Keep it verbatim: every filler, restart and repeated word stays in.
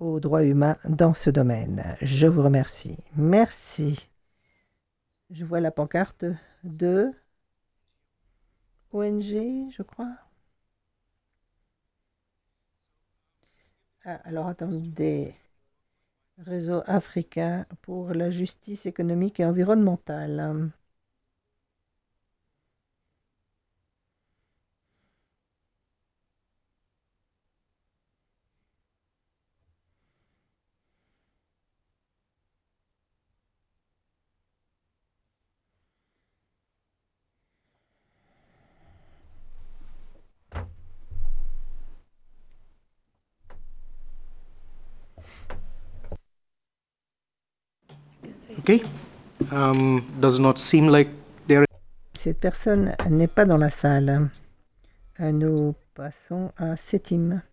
aux droits humains dans ce domaine. Je vous remercie. Merci. Je vois la pancarte de O N G, je crois. Ah, alors attendez. Réseau africain pour la justice économique et environnementale. Okay. Um, does not seem like there. Cette personne n'est pas dans la salle. Nous passons à Sétim.